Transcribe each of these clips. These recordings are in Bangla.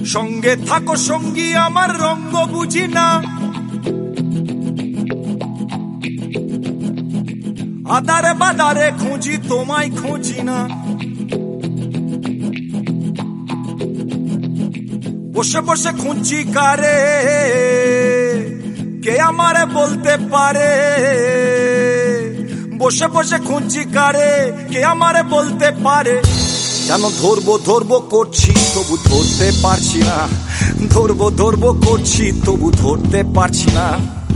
সঙ্গে থাকো সঙ্গী আমার রঙ্গ বুঝি না, আদারে বাদারে খুঁজি তোমায় খুঁজি না। বসে বসে খুঁজি কারে, কে আমারে বলতে পারে। বসে বসে খুঁজি কারে, কে আমারে বলতে পারে। কেন ধরবো ধরবো করছি তবু ধরতে পারছি না, ধরবো ধরবো করছি তবু ধরতে পারছি না।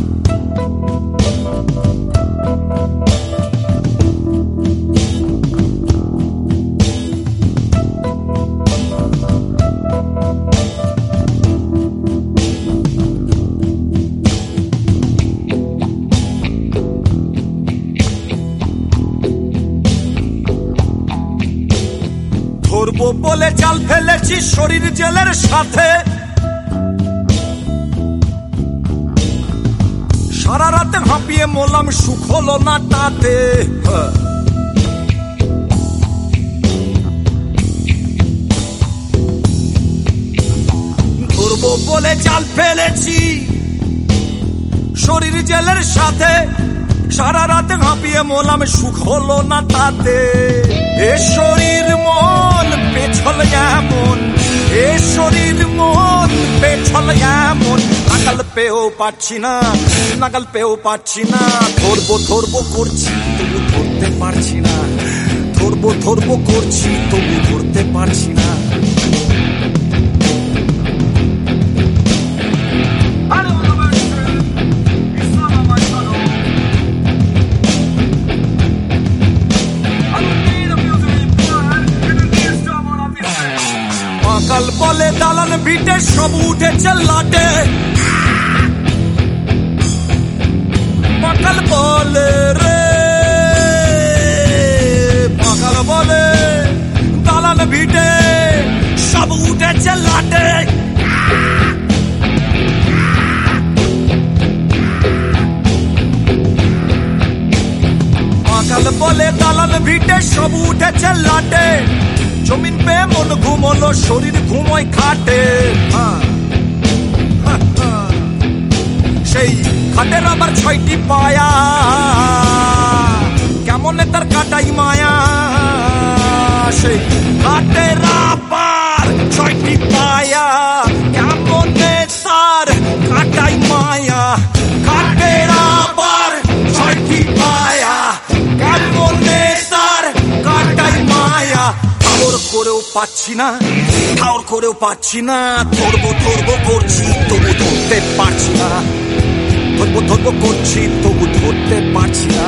ধরবো বলে জাল ফেলেছি শরীর জেলের সাথে, সারা রাতে হাঁপিয়ে মোলাম সুখ হলো না তাতে। ধরবো বলে জাল ফেলেছি শরীর জেলের সাথে, সারা রাতে হাঁপিয়ে মোলাম সুখ হলো না তাতে। এ শরীর মন পেছল এমন, এ শরীর মন পেছল এমন, নাগাল পেও পাচ্ছি না, নাগাল পেও পাচ্ছি না। ধরবো ধরবো করছি তবু ধরতে পারছি না, ধরবো ধরবো করছি তবু ধরতে পারছি না। পাকাল বলে দালান ভিটে সব উঠেছে লাটে, পাকাল বলে রে, পাকাল বলে দালান ভিটে সব উঠেছে লাটে। পাকাল বলে দালান ভিটে সব উঠেছে লাটে, জমিন পে মন ঘুমলো শরীর ঘুমোয় খাটে। সেই খাটের আবার 6টি পায়া, কেমন তার কাটাই মায়া। সেই খাটের আবার 6টি পায়া, কেমন তার কাটাই মায়া। খাটের আবার 6টি পায়া, কেমন তার কাটাই মায়া। ঠাউর করেও পাচ্ছি না, ঠাউর করেও পাচ্ছি না। ধরবো ধরবো করছি তবু ধরতে পারছি না, ধরবো ধরবো করছি তবু ধরতে পারছি না।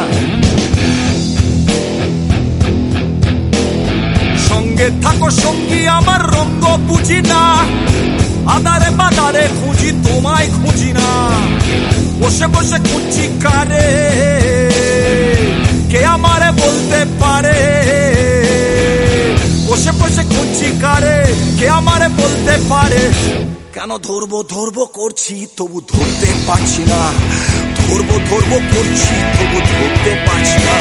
সঙ্গে থাকো সঙ্গী আমার রঙ্গ বুঝি না, আদারে বাদারে খুঁজি তোমায় খুঁজি না। বসে বসে খুঁজি কারে, কে আমারে বলতে পারে। বসে বসে খুঁজি কারে, কে আমারে বলতে পারে। কেন ধরবো ধরবো করছি তবু ধরতে পারছি না, ধরবো ধরবো করছি তবু ধরতে পারছি না।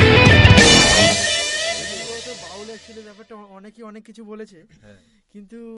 ব্যাপারটা অনেকে অনেক কিছু বলেছে, কিন্তু